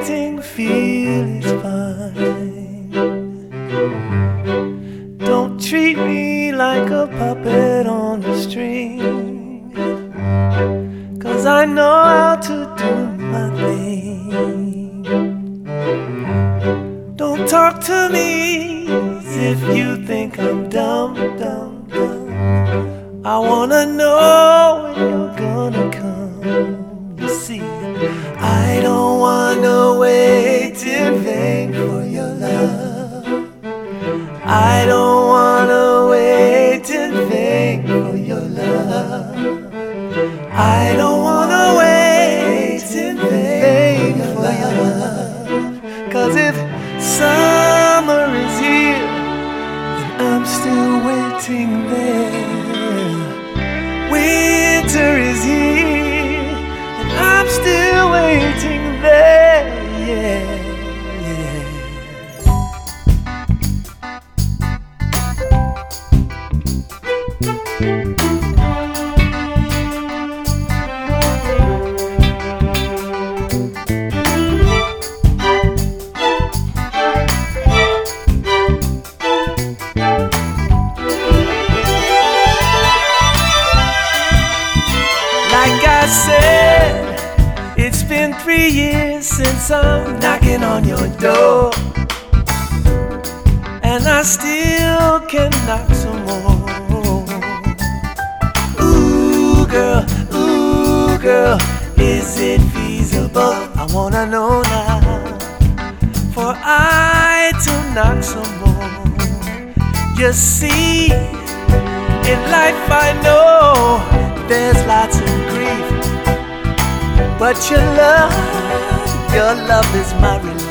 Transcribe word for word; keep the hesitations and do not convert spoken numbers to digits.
anything feel is fine. Don't treat me like a puppet on a string, 'cause I know how to do my thing. Don't talk to me as if you think I'm dumb, dumb, dumb. I wanna know when you're gonna come. You see, I don't wanna wait in vain for your love. I don't wanna wait in vain for your love. I don't wanna wait in vain for your love. 'Cause if summer is here and I'm still waiting there, winter is here and I'm still waiting there, yeah, yeah. Like I said, it's been three years since I'm knocking on your door, and I still can knock some more. Ooh, girl, ooh, girl, is it feasible? I wanna know now, for I to knock some more. You see, in life I know there's lots of grief, but your love, your love is my relief.